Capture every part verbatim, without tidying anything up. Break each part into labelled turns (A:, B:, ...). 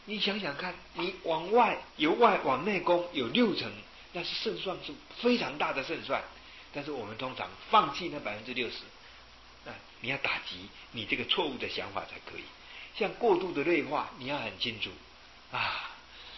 A: 你想想看，你往外由外往内攻有六成，那是胜算是非常大的胜算。但是我们通常放弃那百分之六十，啊，你要打击你这个错误的想法才可以。像过度的内化，你要很清楚啊。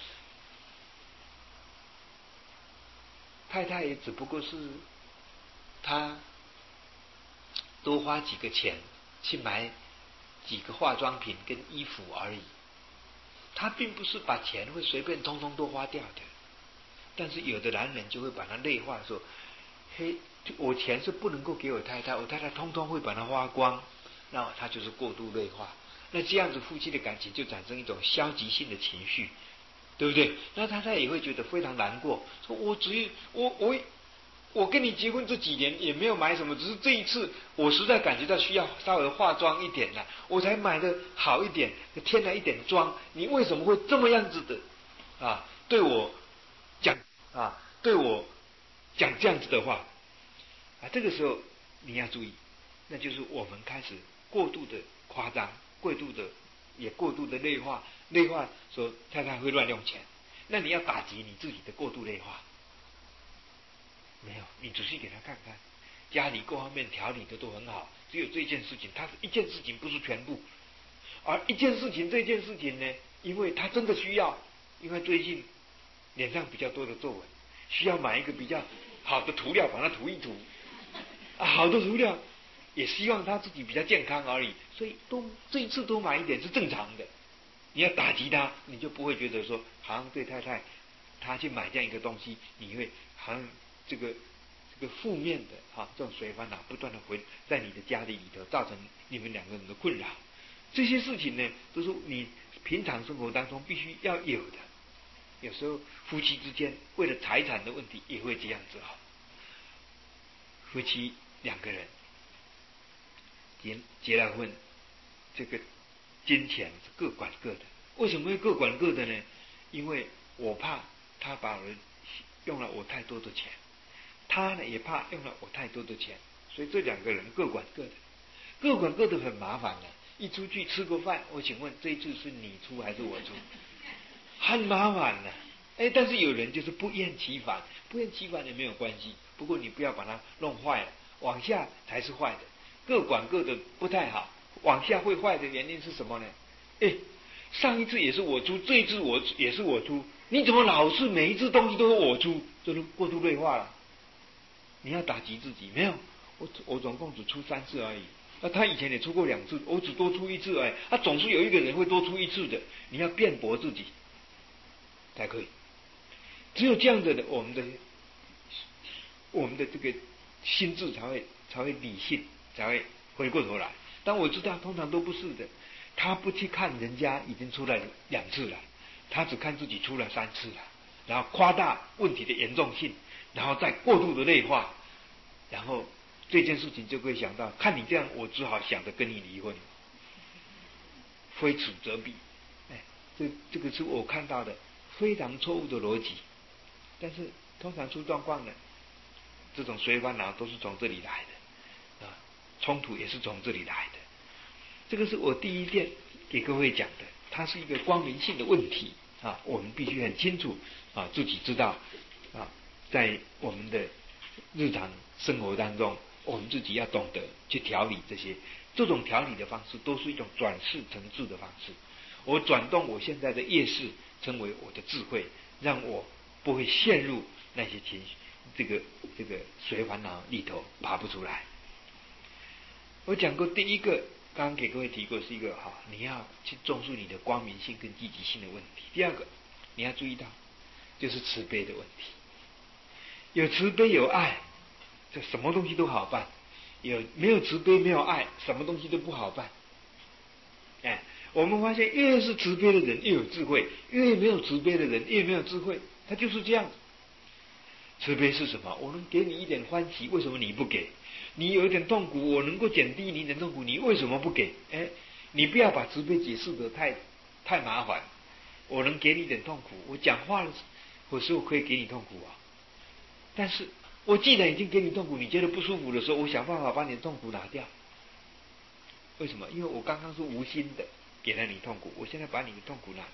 A: 太太也只不过是她多花几个钱去买几个化妆品跟衣服而已，他并不是把钱会随便通通都花掉的。但是有的男人就会把它内化说，嘿，我钱是不能够给我太太，我太太通通会把它花光，那他就是过度内化。那这样子夫妻的感情就产生一种消极性的情绪，对不对？那太太也会觉得非常难过，说我只有我我我跟你结婚这几年也没有买什么，只是这一次我实在感觉到需要稍微化妆一点了，我才买的好一点，添了一点妆。你为什么会这么样子的啊？对我讲啊，对我讲这样子的话啊，这个时候你要注意，那就是我们开始过度的夸张，过度的也过度的内化，内化说太太会乱用钱，那你要打击你自己的过度内化。没有，你仔细给他看看，家里各方面调理的都很好，只有这件事情，它是一件事情不是全部，而一件事情这件事情呢，因为他真的需要，因为最近脸上比较多的皱纹，需要买一个比较好的涂料把它涂一涂，啊，好的涂料也希望他自己比较健康而已，所以都这一次多买一点是正常的。你要打击他，你就不会觉得说好像对太太他去买这样一个东西，你会好像这个这个负面的哈这种随烦恼不断的回在你的家里里头，造成你们两个人的困扰。这些事情呢，都是你平常生活当中必须要有的。有时候夫妻之间为了财产的问题也会这样子哈。夫妻两个人结结了婚，这个金钱是各管各的。为什么会各管各的呢？因为我怕他把我用了我太多的钱，他呢也怕用了我太多的钱，所以这两个人各管各的，各管各的很麻烦的。一出去吃个饭，我请问这一次是你出还是我出？很麻烦的。哎，但是有人就是不厌其烦，不厌其烦也没有关系，不过你不要把它弄坏了，往下才是坏的。各管各的不太好，往下会坏的原因是什么呢？哎，上一次也是我出，这一次我也是我出，你怎么老是每一次东西都是我出？这都过度内化了。你要打击自己，没有，我我总共只出三次而已。那他以前也出过两次，我只多出一次而已。他总是有一个人会多出一次的，你要辩驳自己才可以。只有这样子的，我们的我们的这个心智才会才会理性，才会回过头来。但我知道通常都不是的，他不去看人家已经出来两次了，他只看自己出了三次了，然后夸大问题的严重性，然后再过度的内化，然后这件事情就会想到，看你这样，我只好想着跟你离婚，非此则彼。哎，这这个是我看到的非常错误的逻辑。但是通常出状况呢，这种随烦恼都是从这里来的啊，冲突也是从这里来的。这个是我第一点给各位讲的，它是一个光明性的问题啊，我们必须很清楚啊，自己知道啊，在我们的日常生活当中，我们自己要懂得去调理这些。这种调理的方式都是一种转世成智的方式。我转动我现在的业识，成为我的智慧，让我不会陷入那些情绪，这个这个随烦恼里头爬不出来。我讲过第一个，刚刚给各位提过是一个哈，你要去重视你的光明性跟积极性的问题。第二个，你要注意到就是慈悲的问题。有慈悲有爱，这什么东西都好办；有没有慈悲没有爱，什么东西都不好办。哎，我们发现越是慈悲的人越有智慧，越没有慈悲的人越没有智慧，他就是这样子。慈悲是什么？我能给你一点欢喜，为什么你不给？你有一点痛苦，我能够减低你的痛苦，你为什么不给？哎，你不要把慈悲解释得太太麻烦。我能给你一点痛苦，我讲话的时候可以给你痛苦啊。但是我既然已经给你痛苦，你觉得不舒服的时候，我想办法把你的痛苦拿掉。为什么？因为我刚刚是无心的给了你痛苦，我现在把你的痛苦拿掉，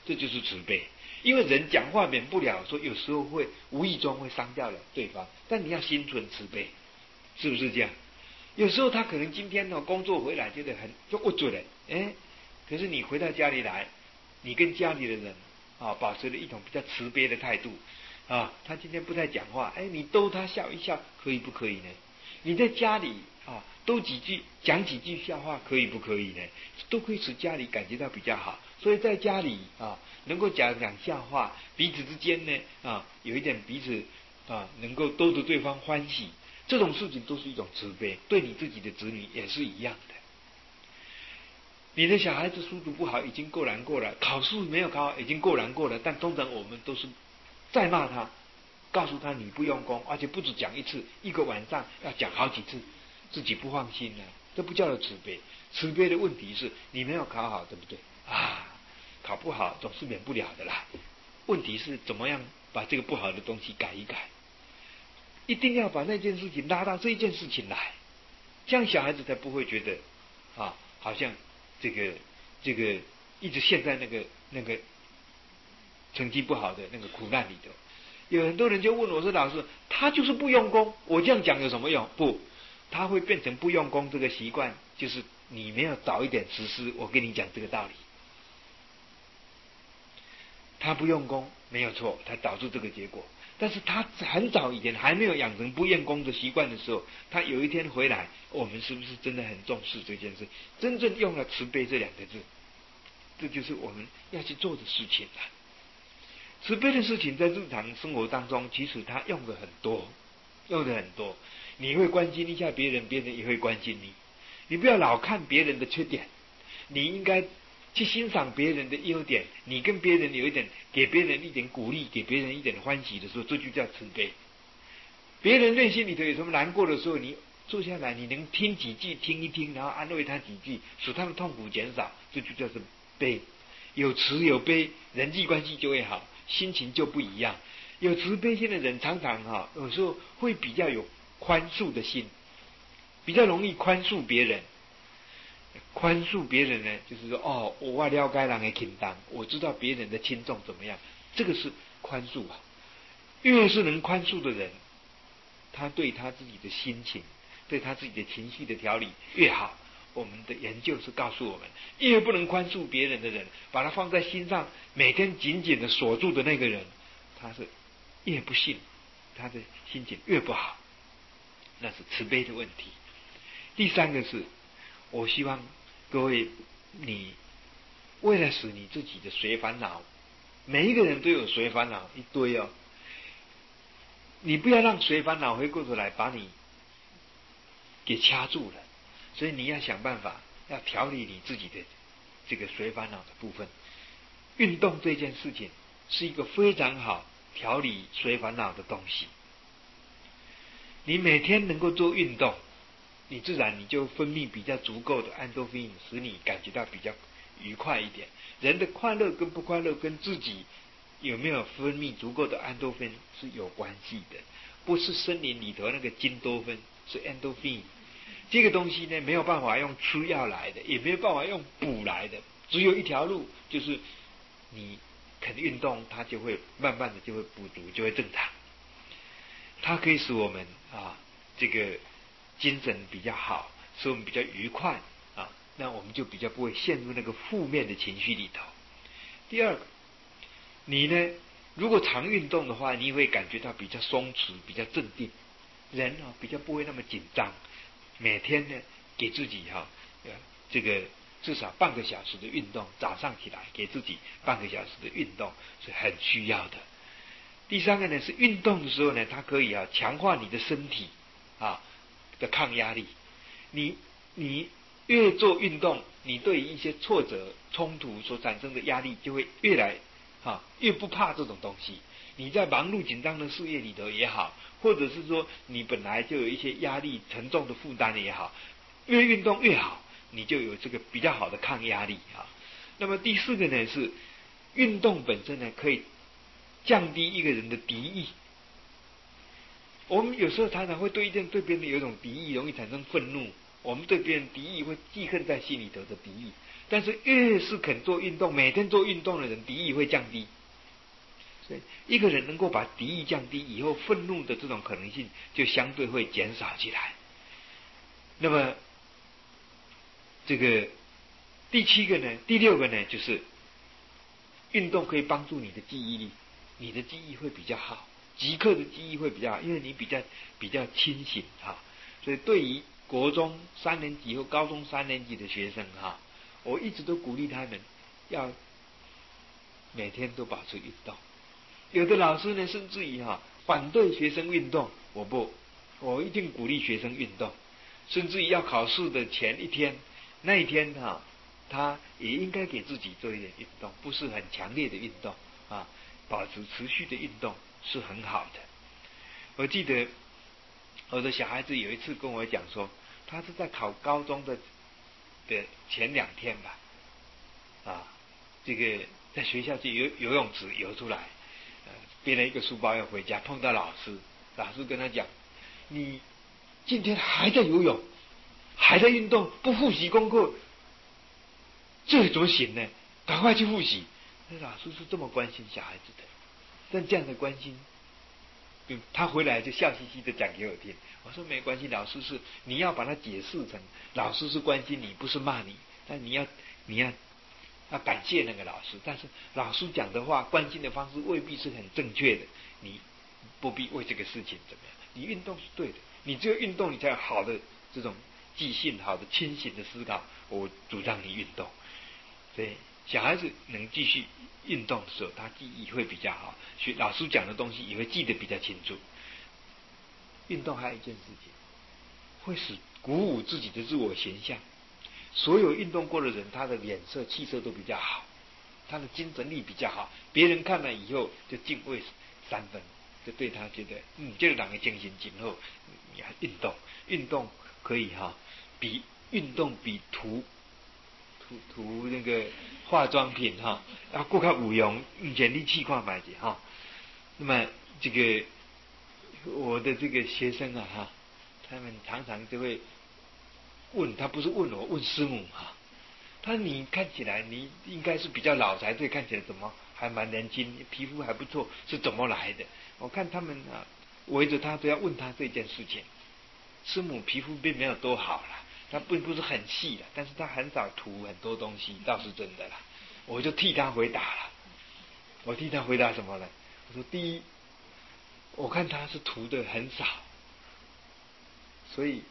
A: 这就是慈悲。因为人讲话免不了说有时候会无意中会伤掉了对方，但你要心存慈悲，是不是这样？有时候他可能今天呢工作回来觉得很就不准了，哎，可是你回到家里来，你跟家里的人啊保持了一种比较慈悲的态度啊，他今天不太讲话，哎，你逗他笑一笑，可以不可以呢？你在家里啊多几句讲几句笑话，可以不可以呢？都可以使家里感觉到比较好。所以在家里啊能够讲讲笑话，彼此之间呢啊有一点彼此啊能够逗得对方欢喜，这种事情都是一种慈悲，对你自己的子女也是一样的。你的小孩子书读不好已经够难过了，考试没有考好已经够难过了，但通常我们都是再骂他，告诉他你不用功，而且不止讲一次，一个晚上要讲好几次，自己不放心呢，这不叫做慈悲。慈悲的问题是你没有考好，对不对啊？考不好总是免不了的啦，问题是怎么样把这个不好的东西改一改，一定要把那件事情拉到这一件事情来，这样小孩子才不会觉得啊，好像这个这个一直陷在那个那个成绩不好的那个苦难里头。有很多人就问我说：“老师，他就是不用功，我这样讲有什么用？”不，他会变成不用功这个习惯，就是你没有早一点实施。我跟你讲这个道理，他不用功没有错，他导致这个结果。但是他很早以前还没有养成不用功的习惯的时候，他有一天回来，我们是不是真的很重视这件事？真正用了慈悲这两个字，这就是我们要去做的事情了。慈悲的事情在日常生活当中，其实他用的很多，用的很多。你会关心一下别人，别人也会关心你。你不要老看别人的缺点，你应该去欣赏别人的优点。你跟别人有一点，给别人一点鼓励，给别人一点欢喜的时候，这就叫慈悲。别人内心里头有什么难过的时候，你坐下来，你能听几句，听一听，然后安慰他几句，使他的痛苦减少，这就叫做悲。有慈有悲，人际关系就会好，心情就不一样。有慈悲心的人常常哈，有时候会比较有宽恕的心，比较容易宽恕别人。宽恕别人呢，就是说哦，我了解人的轻重，我知道别人的轻重怎么样，这个是宽恕啊。越是能宽恕的人，他对他自己的心情，对他自己的情绪的调理越好。我们的研究是告诉我们，越不能宽恕别人的人，把他放在心上，每天紧紧的锁住的那个人，他是越不信，他的心情越不好，那是慈悲的问题。第三个是，我希望各位，你为了使你自己的随烦恼，每一个人都有随烦恼一堆哦，你不要让随烦恼回过头来把你给掐住了。所以你要想办法，要调理你自己的这个随烦恼的部分。运动这件事情是一个非常好调理随烦恼的东西。你每天能够做运动，你自然你就分泌比较足够的安多芬，使你感觉到比较愉快一点。人的快乐跟不快乐跟自己有没有分泌足够的安多芬是有关系的，不是森林里头那个金多芬，是安多芬。这个东西呢，没有办法用吃药来的，也没有办法用补来的，只有一条路，就是你肯运动，它就会慢慢的就会补足，就会正常。它可以使我们啊，这个精神比较好，使我们比较愉快啊，那我们就比较不会陷入那个负面的情绪里头。第二个，你呢，如果常运动的话，你会感觉到比较松弛，比较镇定，人啊比较不会那么紧张。每天呢，给自己哈、啊，这个至少半个小时的运动，早上起来给自己半个小时的运动是很需要的。第三个呢，是运动的时候呢，它可以啊强化你的身体啊的抗压力。你你越做运动，你对一些挫折、冲突所产生的压力就会越来啊越不怕这种东西。你在忙碌紧张的事业里头也好，或者是说你本来就有一些压力沉重的负担也好，越运动越好，你就有这个比较好的抗压力啊。那么第四个呢，是运动本身呢可以降低一个人的敌意。我们有时候常常会对一件对别人有一种敌意，容易产生愤怒。我们对别人敌意会记恨在心里头的敌意， 但是越是肯做运动，每天做运动的人，敌意会降低。所以一个人能够把敌意降低以后，愤怒的这种可能性就相对会减少起来。那么这个第七个呢，第六个呢，就是运动可以帮助你的记忆力，你的记忆会比较好，即刻的记忆会比较好，因为你比较比较清醒哈。所以对于国中三年级或高中三年级的学生哈，我一直都鼓励他们要每天都保持运动。有的老师呢，甚至于哈反对学生运动，我不，我一定鼓励学生运动。甚至于要考试的前一天，那一天哈，他也应该给自己做一点运动，不是很强烈的运动啊，保持持续的运动是很好的。我记得我的小孩子有一次跟我讲说，他是在考高中的的前两天吧，啊，这个在学校去游游泳池游出来，呃，背了一个书包要回家，碰到老师，老师跟他讲，你今天还在游泳，还在运动，不复习功课，这怎么行呢？赶快去复习。那老师是这么关心小孩子的，但这样的关心，他回来就笑嘻嘻的讲给我听。我说没关系，老师是你要把它解释成老师是关心你，不是骂你，但你要你要要感谢那个老师。但是老师讲的话，关心的方式未必是很正确的，你不必为这个事情怎么样。你运动是对的，你只有运动，你才有好的这种记性，好的清醒的思考。我主张你运动，所以小孩子能继续运动的时候，他记忆会比较好，学老师讲的东西也会记得比较清楚。运动还有一件事情，会使鼓舞自己的自我形象。所有运动过的人，他的脸色气色都比较好，他的精神力比较好，别人看了以后就敬畏三分，就对他觉得嗯，这个人的精神今后你还运动，运动可以哈，比运动比涂涂涂那个化妆品哈，要更加有用，用点力气看买去哈。那么这个我的这个学生啊哈，他们常常就会问，他不是问我，问师母哈。他说你看起来你应该是比较老才对，看起来怎么还蛮年轻，皮肤还不错，是怎么来的？我看他们啊围着他都要问他这件事情。师母皮肤并没有多好啦，他并不是很细的，但是他很少涂很多东西，倒是真的啦。我就替他回答了，我替他回答什么呢？我说第一，我看他是涂的很少，所以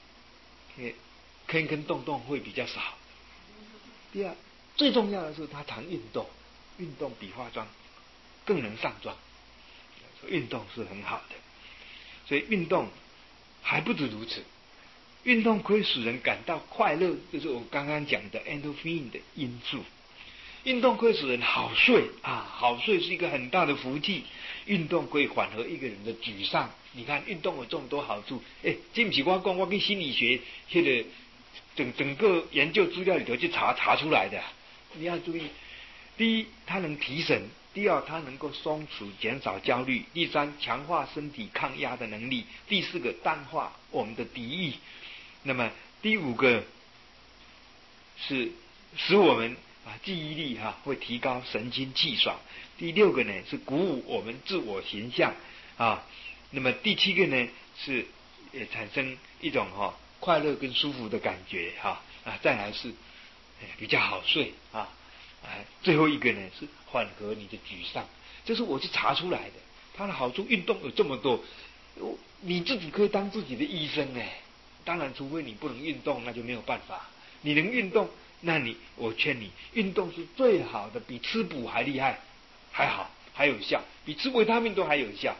A: 坑坑洞洞会比较少。第二，最重要的是他常运动，运动比化妆更能上妆，运动是很好的。所以运动还不止如此，运动可以使人感到快乐，就是我刚刚讲的 endorphin 的因素。运动可以使人好睡啊，好睡是一个很大的福气。运动可以缓和一个人的沮丧。你看运动有这么多好处，哎，这不是我讲，我跟心理学那个整整个研究资料里头去查查出来的。你要注意，第一，它能提神；第二，它能够松弛、减少焦虑；第三，强化身体抗压的能力；第四个，淡化我们的敌意；那么第五个是使我们啊记忆力哈、啊、会提高，神清气爽；第六个呢是鼓舞我们自我形象啊；那么第七个呢是也产生一种哈、啊、快乐跟舒服的感觉哈 啊, 啊再来是比较好睡啊。哎，最后一个呢是缓和你的沮丧，这是我去查出来的。它的好处，运动有这么多，你自己可以当自己的医生哎。当然，除非你不能运动，那就没有办法。你能运动，那你我劝你，运动是最好的，比吃补还厉害，还好，还有效，比吃维他命都还有效。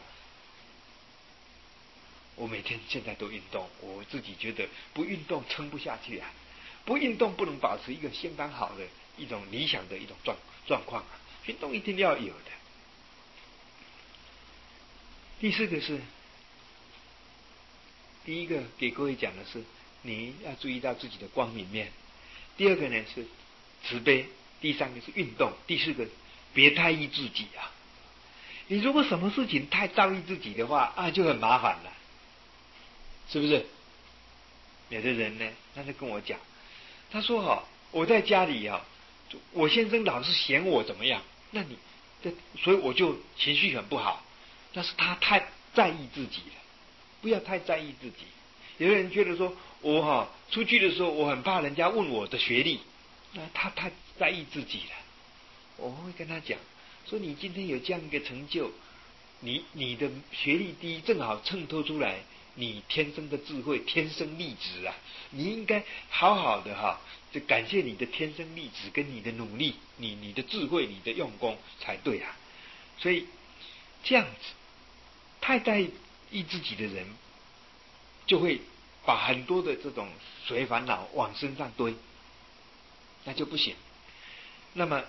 A: 我每天现在都运动，我自己觉得不运动撑不下去啊，不运动不能保持一个相当好的一种理想的一种状状况啊，运动一定要有的。第四个是，第一个给各位讲的是，你要注意到自己的光明面；第二个呢是慈悲；第三个是运动；第四个别太意自己啊。你如果什么事情太在意自己的话啊，就很麻烦了，是不是？有的人呢，他就跟我讲，他说哈、哦， 我在家里啊，我先生老是嫌我怎么样，那你这所以我就情绪很不好。那是他太在意自己了，不要太在意自己。有的人觉得说，我哈、啊、出去的时候，我很怕人家问我的学历，那他太在意自己了。我会跟他讲，说你今天有这样一个成就，你你的学历低，正好衬托出来你天生的智慧，天生丽质啊！你应该好好的哈、啊，就感谢你的天生丽质跟你的努力，你你的智慧，你的用功才对啊。所以这样子，太在意自己的人，就会把很多的这种随烦恼往身上堆，那就不行。那么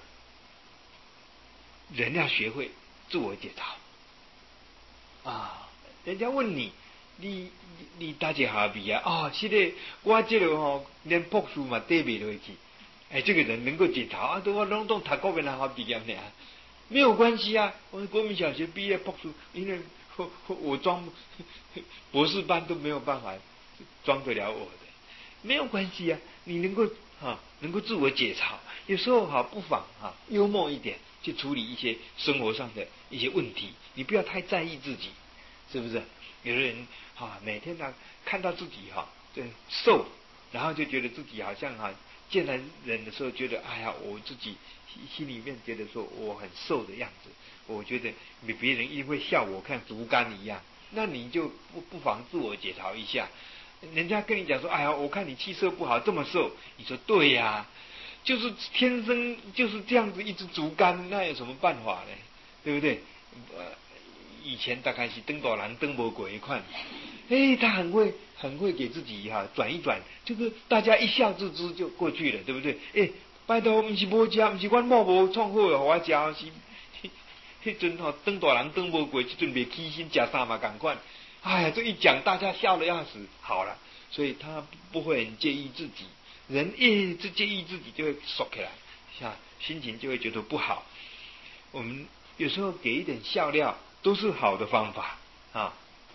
A: 人要学会自我解嘲啊！人家问你，你你大几下毕啊？哦，是的，我这个吼连博士嘛对不落去。哎，这个人能够解嘲啊，都我拢都读国民大学毕业呢，没有关系啊。我国民小学毕业博士，因为我我装博士班都没有办法装得了我的，没有关系啊。你能够哈、啊，能够自我解嘲，有时候哈、啊，不妨哈、啊、幽默一点。去处理一些生活上的一些问题，你不要太在意自己，是不是？有的人啊，每天呢看到自己哈、啊，对瘦，然后就觉得自己好像哈、啊，见了人的时候觉得，哎呀，我自己心里面觉得说我很瘦的样子，我觉得比别人一定会笑我看竹竿一样，那你就不不妨自我解嘲一下。人家跟你讲说，哎呀，我看你气色不好，这么瘦，你说对呀、啊。就是天生就是这样子一支竹竿，那有什么办法呢？对不对？呃，以前大概是登大人登无过一款，哎，他很会很会给自己哈、啊、转一转，就是大家一笑置之就过去了，对不对？哎，拜托，不是无吃，不是阮某无创好的，我吃是，迄阵吼登大人登无过，这阵未起身吃啥嘛共款。哎呀，这一讲大家笑得要死，好了，所以他不会很介意自己。人一直介意自己，就会缩起来，像心情就会觉得不好。我们有时候给一点笑料，都是好的方法啊。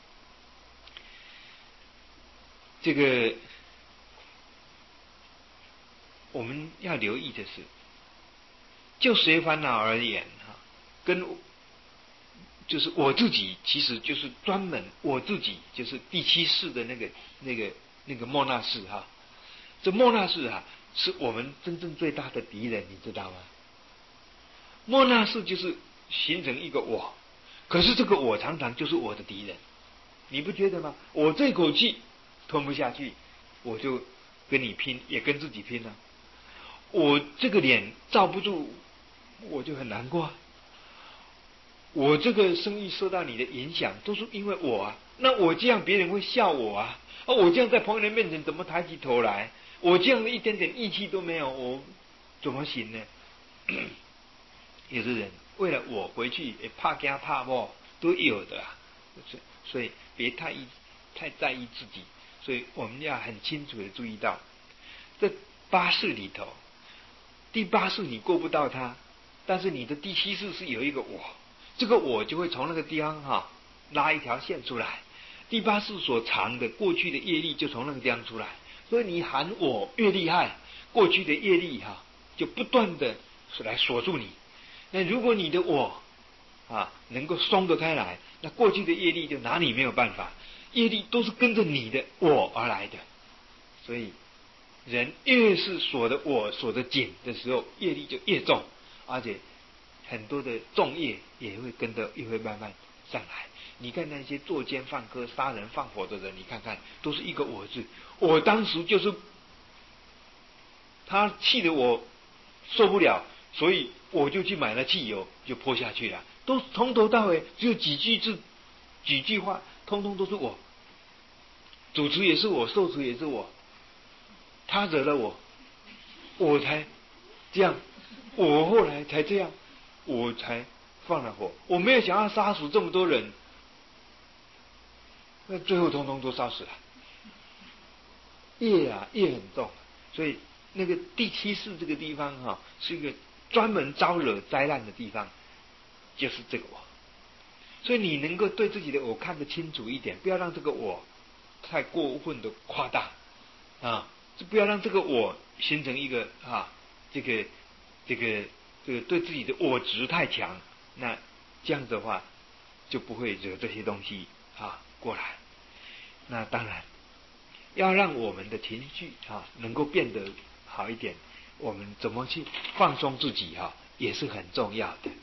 A: 这个我们要留意的是，就随烦恼而言哈，跟就是我自己，其实就是专门我自己，就是第七世的那个那个那个莫那氏哈。这莫那氏啊，是我们真正最大的敌人，你知道吗？莫那氏就是形成一个我，可是这个我常常就是我的敌人，你不觉得吗？我这口气吞不下去，我就跟你拼，也跟自己拼了。我这个脸罩不住，我就很难过。我这个生意受到你的影响，都是因为我啊。那我这样别人会笑我啊，啊，我这样在朋友的面前怎么抬起头来？我这样的一点点义气都没有，我怎么行呢？有的人为了我回去也怕惊怕冒都有的啊，所以别太太在意自己。所以我们要很清楚的注意到，这八世里头，第八世你过不到它，但是你的第七世是有一个我，这个我就会从那个地方哈、啊、拉一条线出来。第八世所藏的过去的业力就从那个地方出来，所以你喊我越厉害，过去的业力哈、啊、就不断的来锁住你。那如果你的我啊能够松得开来，那过去的业力就拿你没有办法，业力都是跟着你的我而来的。所以人越是锁的我锁的紧的时候，业力就越重，而且很多的重业也会跟着也会慢慢上来。你看那些作奸犯科、杀人放火的人，你看看都是一个我字。我当时就是他气得我受不了，所以我就去买了汽油，就泼下去了。都从头到尾只有几句字、几句话，通通都是我。主持也是我，受持也是我。他惹了我，我才这样，我后来才这样，我才放了火。我没有想要杀死这么多人，那最后通通都烧死了。业啊，业很重，所以那个第七世这个地方哈、啊，是一个专门招惹灾难的地方，就是这个我。所以你能够对自己的我看得清楚一点，不要让这个我太过分的夸大啊，就不要让这个我形成一个啊，这个这个这个对自己的我执太强，那这样的话就不会惹这些东西啊过来。那当然要让我们的情绪啊能够变得好一点，我们怎么去放松自己啊也是很重要的。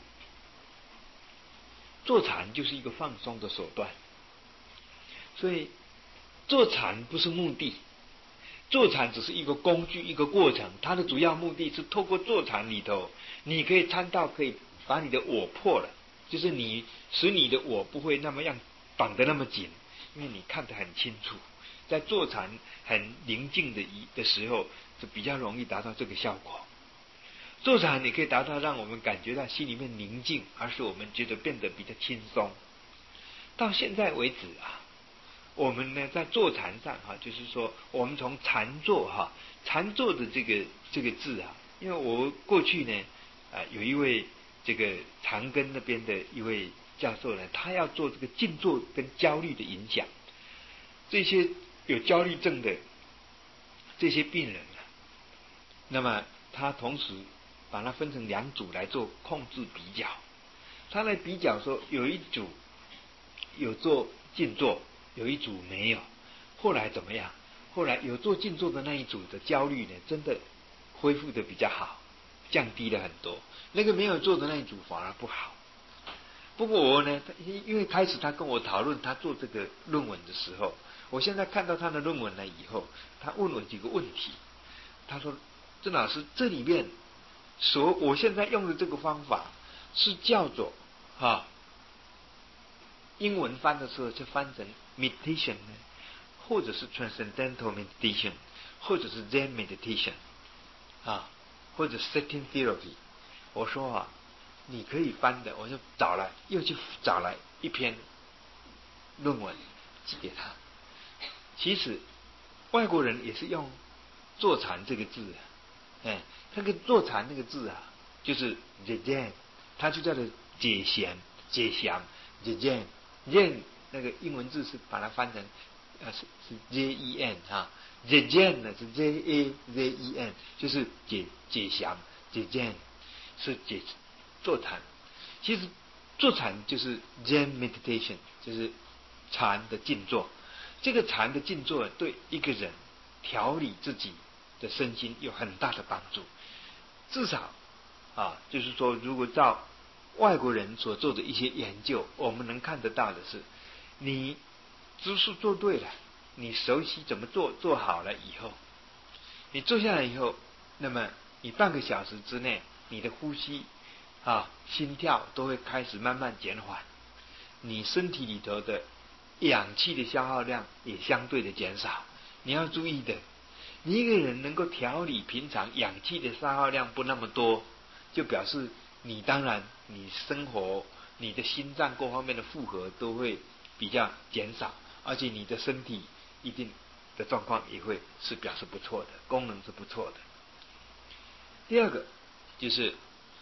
A: 坐禅就是一个放松的手段，所以坐禅不是目的，坐禅只是一个工具，一个过程。它的主要目的是透过坐禅里头，你可以参到，可以把你的我破了，就是你使你的我不会那么样绑得那么紧，因为你看得很清楚。在坐禅很宁静的的时候，就比较容易达到这个效果。坐禅你可以达到让我们感觉到心里面宁静，而是我们觉得变得比较轻松。到现在为止啊，我们呢在坐禅上哈，就是说我们从禅坐哈，禅坐的这个这个字啊，因为我过去呢啊有一位这个长庚那边的一位教授呢，他要做这个静坐跟焦虑的影响，这些有焦虑症的这些病人啊，那么他同时把它分成两组来做控制比较，他来比较说有一组有做静坐，有一组没有。后来怎么样？后来有做静坐的那一组的焦虑呢，真的恢复的比较好，降低了很多。那个没有做的那一组反而不好。不过我呢，因为开始他跟我讨论他做这个论文的时候，我现在看到他的论文了以后，他问我几个问题。他说：“郑老师，这里面所我现在用的这个方法是叫做啊，英文翻的时候就翻成 meditation 呢，或者是 transcendental meditation， 或者是 Zen meditation 啊，或者 setting therapy。”我说啊，你可以翻的，我就找来又去找来一篇论文寄给他。其实外国人也是用坐禅这个字啊，哎，那个坐禅那个字啊，就是 Zen， 它就叫做解闲解详 Zen Zen 那个英文字是把它翻成呃是是 J E N 哈 Zen 呢是 J A Z E N， 就是解解详 Zen 是解坐禅。其实坐禅就是 Zen meditation， 就是禅的静坐。这个禅的静坐对一个人调理自己的身心有很大的帮助。至少啊，就是说，如果照外国人所做的一些研究，我们能看得到的是，你姿势做对了，你熟悉怎么做，做好了以后，你坐下来以后，那么你半个小时之内，你的呼吸啊、心跳都会开始慢慢减缓，你身体里头的氧气的消耗量也相对的减少。你要注意的，你一个人能够调理平常氧气的消耗量不那么多，就表示你当然你生活你的心脏各方面的负荷都会比较减少，而且你的身体一定的状况也会是表示不错的，功能是不错的。第二个就是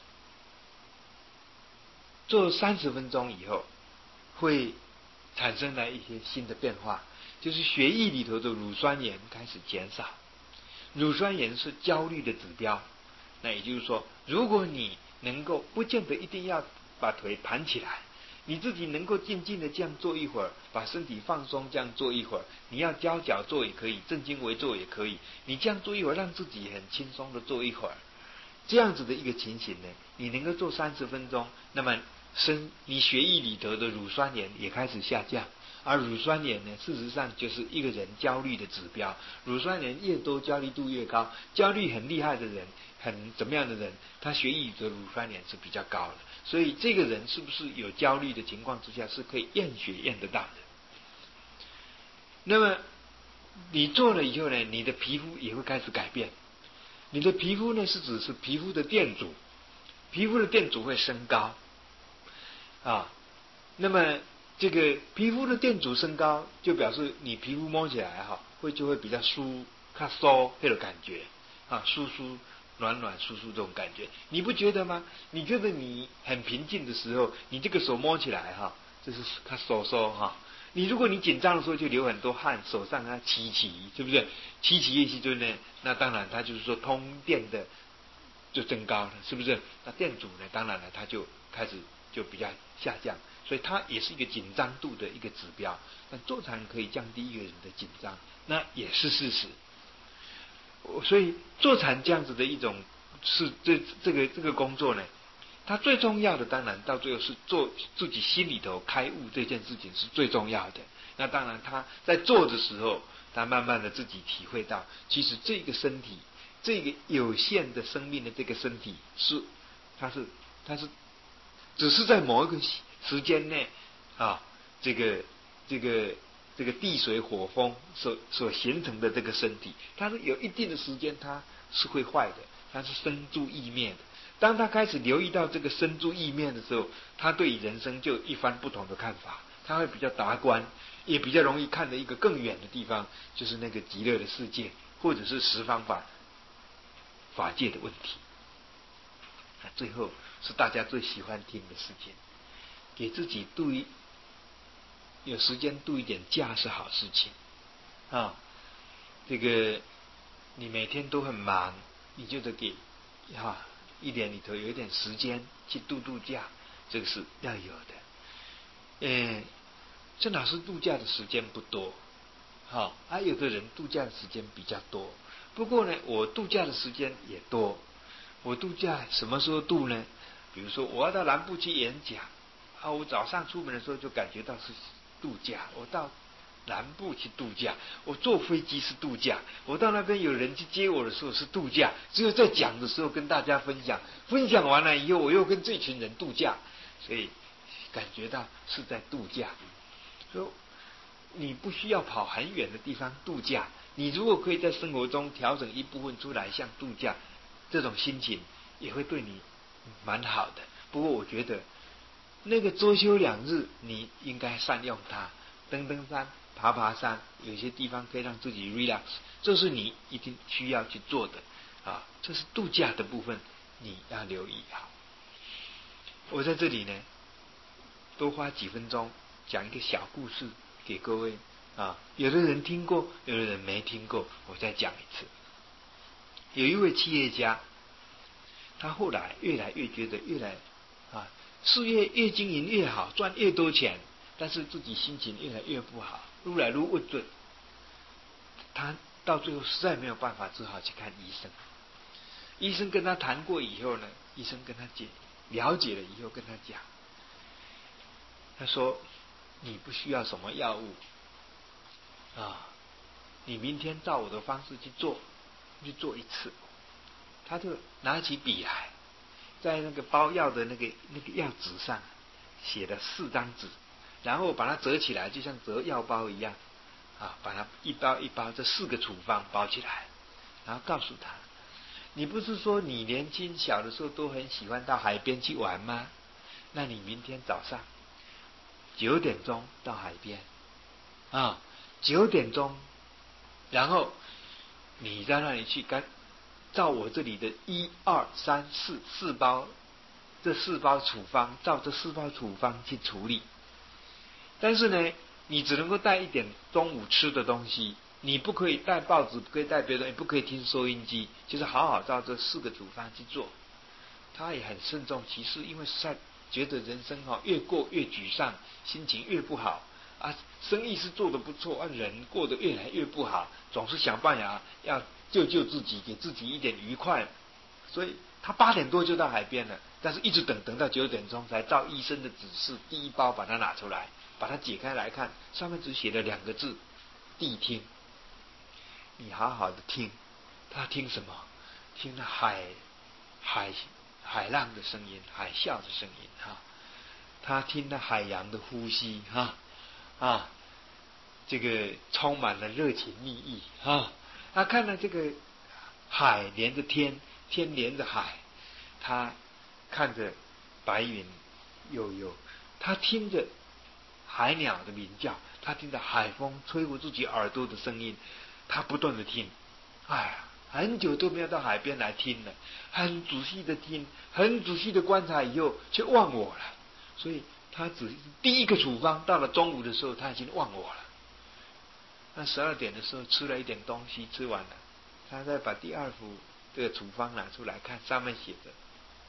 A: 做三十分钟以后会产生了一些新的变化，就是血液里头的乳酸盐开始减少。乳酸盐是焦虑的指标，那也就是说，如果你能够不见得一定要把腿盘起来，你自己能够静静的这样做一会儿，把身体放松这样做一会儿，你要交脚做也可以，正襟危坐也可以，你这样做一会儿，让自己很轻松的做一会儿，这样子的一个情形呢，你能够做三十分钟，那么身你血液里头的乳酸盐也开始下降。而乳酸盐呢，事实上就是一个人焦虑的指标。乳酸盐越多，焦虑度越高。焦虑很厉害的人，很怎么样的人，他血液里的乳酸盐是比较高的。所以这个人是不是有焦虑的情况之下，是可以验血验得到的。那么你做了以后呢，你的皮肤也会开始改变。你的皮肤呢，是指是皮肤的电阻，皮肤的电阻会升高啊。那么这个皮肤的电阻升高，就表示你皮肤摸起来哈，会就会比较酥、较酥这种感觉啊，酥酥暖暖、酥酥这种感觉，你不觉得吗？你觉得你很平静的时候，你这个手摸起来哈，就是它酥酥哈， 你如果你紧张的时候就流很多汗，手上啊起起，是不是？起起夜气就呢，那当然它就是说通电的就增高了，是不是？那电阻呢，当然了，它就开始就比较下降，所以它也是一个紧张度的一个指标。但坐禅可以降低一个人的紧张，那也是事实。所以坐禅这样子的一种是这这个这个工作呢，它最重要的当然到最后是做自己心里头开悟这件事情是最重要的。那当然他在做的时候，他慢慢的自己体会到，其实这个身体，这个有限的生命的这个身体是，它是它是只是在某一个时间内啊，这个这个这个地水火风所所形成的这个身体，它是有一定的时间它是会坏的，它是生住意灭的。当他开始留意到这个生住意灭的时候，他对人生就一番不同的看法，他会比较达观，也比较容易看的一个更远的地方，就是那个极乐的世界，或者是十方法法界的问题。那最后是大家最喜欢听的事情，给自己度一有时间度一点假是好事情啊。这个你每天都很忙，你就得给哈、啊、一点里头有一点时间去度度假，这个是要有的。嗯，郑老师度假的时间不多，好、啊，有的人度假的时间比较多。不过呢，我度假的时间也多。我度假什么时候度呢？比如说我要到南部去演讲，啊，我早上出门的时候就感觉到是度假。我到南部去度假，我坐飞机是度假，我到那边有人去接我的时候是度假。只有在讲的时候跟大家分享，分享完了以后，我又跟这群人度假，所以感觉到是在度假。所以你不需要跑很远的地方度假，你如果可以在生活中调整一部分出来，像度假这种心情，也会对你蛮好的。不过我觉得那个周休两日，你应该善用它，登登山、爬爬山，有些地方可以让自己 relax， 这是你一定需要去做的啊。这是度假的部分，你要留意好。我在这里呢，多花几分钟讲一个小故事给各位啊。有的人听过，有的人没听过，我再讲一次。有一位企业家，他后来越来越觉得越来啊，事业越经营越好，赚越多钱，但是自己心情越来越不好，愈来愈不准。他到最后实在没有办法，只好去看医生。医生跟他谈过以后呢，医生跟他解了解了以后跟他讲，他说你不需要什么药物啊，你明天照我的方式去做，去做一次。他就拿起笔来，在那个包药的那个那个药纸上写了四张纸，然后把它折起来，就像折药包一样啊，把它一包一包这四个处方包起来，然后告诉他，你不是说你年轻小的时候都很喜欢到海边去玩吗？那你明天早上九点钟到海边啊，九点钟，然后你在那里去干。照我这里的一二三四四包，这四包处方，照这四包处方去处理。但是呢，你只能够带一点中午吃的东西，你不可以带报纸，不可以带别的，也不可以听收音机，就是好好照这四个处方去做。他也很慎重其事，因为实在觉得人生哈、哦、越过越沮丧，心情越不好啊，生意是做得不错，啊人过得越来越不好，总是想办法要救救自己，给自己一点愉快。所以他八点多就到海边了，但是一直等等到九点钟才照医生的指示，第一包把它拿出来，把它解开来看，上面只写了两个字：谛听。你好好的听，他听什么？听了海海海浪的声音，海啸的声音哈、啊，他听了海洋的呼吸哈啊。啊这个充满了热情蜜意啊！他看了这个海连着天，天连着海，他看着白云悠悠，他听着海鸟的鸣叫，他听着海风吹过自己耳朵的声音，他不断的听，哎呀，很久都没有到海边来听了，很仔细的听，很仔细的观察以后，却忘我了，所以他他只第一个处方，到了中午的时候他已经忘我了。那十二点的时候吃了一点东西，吃完了，他再把第二幅这个处方拿出来看，上面写着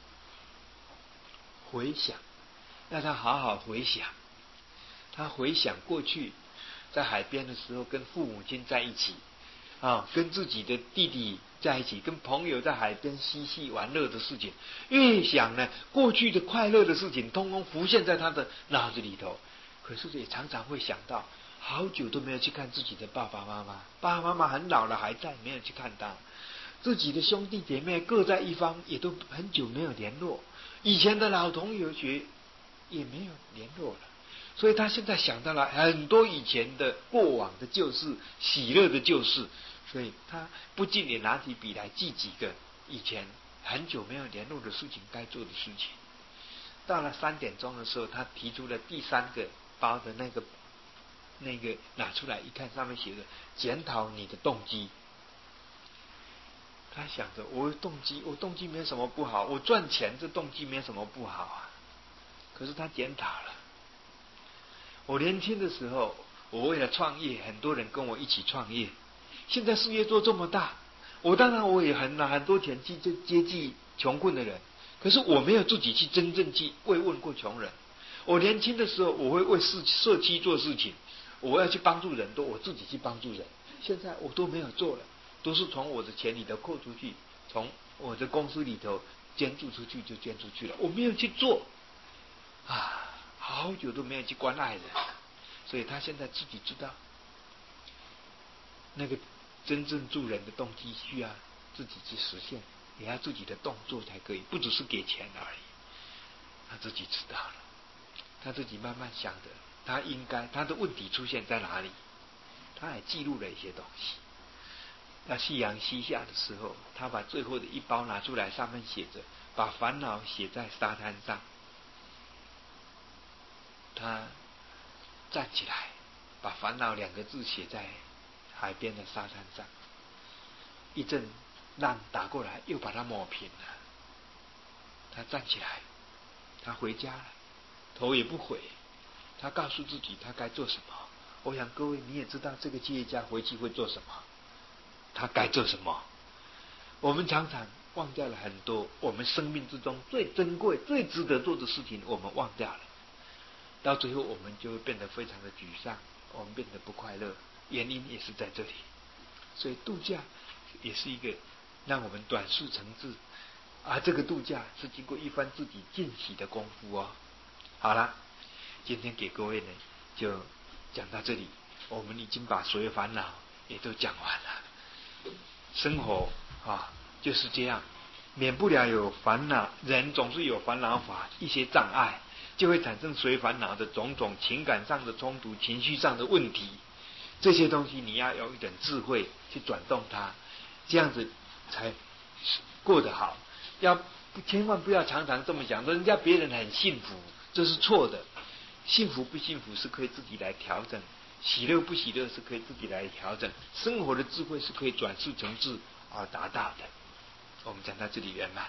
A: 回想，让他好好回想。他回想过去在海边的时候，跟父母亲在一起啊，跟自己的弟弟在一起，跟朋友在海边嬉戏玩乐的事情，越想呢，过去的快乐的事情，通通浮现在他的脑子里头。可是也常常会想到，好久都没有去看自己的爸爸妈妈，爸爸妈妈很老了还在，没有去看他。自己的兄弟姐妹各在一方，也都很久没有联络。以前的老同学也没有联络了。所以他现在想到了很多以前的过往的旧事，喜乐的旧事，所以他不禁也拿起笔来记几个以前很久没有联络的事情，该做的事情。到了三点钟的时候，他提出了第三个包的那个那个拿出来一看，上面写着检讨你的动机。他想着，我动机我动机没什么不好，我赚钱这动机没什么不好啊。可是他检讨了，我年轻的时候，我为了创业，很多人跟我一起创业。现在事业做这么大，我当然我也很拿很多钱去接济穷困的人，可是我没有自己去真正去慰问过穷人。我年轻的时候，我会为社社区做事情，我要去帮助人，都我自己去帮助人。现在我都没有做了，都是从我的钱里头扣出去，从我的公司里头捐助出去就捐出去了，我没有去做啊。好久都没有去关爱人，所以他现在自己知道，那个真正助人的动机需要自己去实现，也要自己的动作才可以，不只是给钱而已。他自己知道了，他自己慢慢想的，他应该他的问题出现在哪里，他也记录了一些东西。那夕阳西下的时候，他把最后的一包拿出来，上面写着把烦恼写在沙滩上。他站起来，把烦恼两个字写在海边的沙滩上。一阵浪打过来，又把它抹平了。他站起来，他回家了，头也不回。他告诉自己他该做什么。我想各位你也知道，这个企业家回去会做什么，他该做什么。我们常常忘掉了很多我们生命之中最珍贵、最值得做的事情，我们忘掉了。到最后我们就会变得非常的沮丧，我们变得不快乐，原因也是在这里。所以度假也是一个让我们短视成智，而这个度假是经过一番自己尽喜的功夫哦。好了，今天给各位呢就讲到这里，我们已经把所有烦恼也都讲完了。生活啊就是这样，免不了有烦恼，人总是有烦恼法一些障碍，就会产生随烦恼的种种情感上的冲突、情绪上的问题。这些东西你要有一点智慧去转动它，这样子才过得好。要千万不要常常这么想，人家别人很幸福，这是错的。幸福不幸福是可以自己来调整，喜乐不喜乐是可以自己来调整。生活的智慧是可以转世成智而达到的。我们讲到这里圆满。